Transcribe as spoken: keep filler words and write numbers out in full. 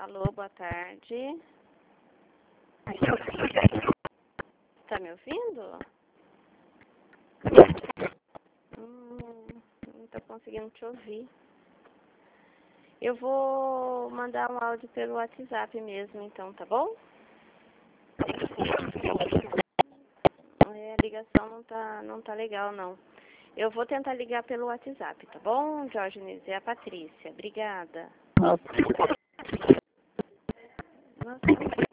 Alô, boa tarde. Tá me ouvindo? Hum, não tô conseguindo te ouvir. Eu vou mandar um áudio pelo WhatsApp mesmo, então, tá bom? É, a ligação não tá, não tá legal, não. Eu vou tentar ligar pelo WhatsApp, tá bom, Diógenes? É a Patrícia. Obrigada. Nossa.